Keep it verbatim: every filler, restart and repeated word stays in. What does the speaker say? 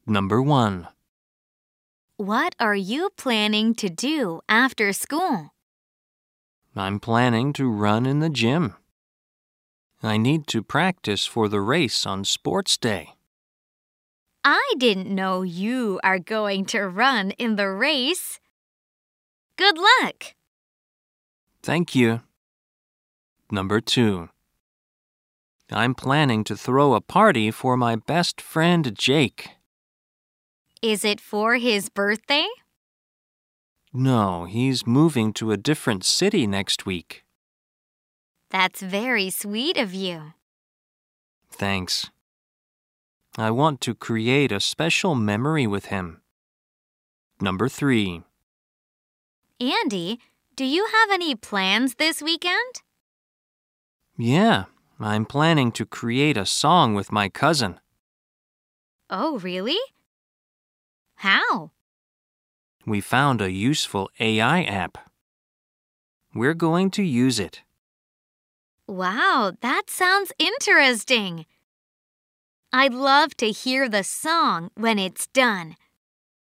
Number one. What are you planning to do after school? I'm planning to run in the gym. I need to practice for the race on sports day. I didn't know you are going to run in the race. Good luck! Thank you. Number two. I'm planning to throw a party for my best friend Jake. Is it for his birthday? No, he's moving to a different city next week. That's very sweet of you. Thanks. I want to create a special memory with him. Number three. Andy, do you have any plans this weekend? Yeah, I'm planning to create a song with my cousin. Oh, really? How? We found a useful A I app. We're going to use it. Wow, that sounds interesting. I'd love to hear the song when it's done.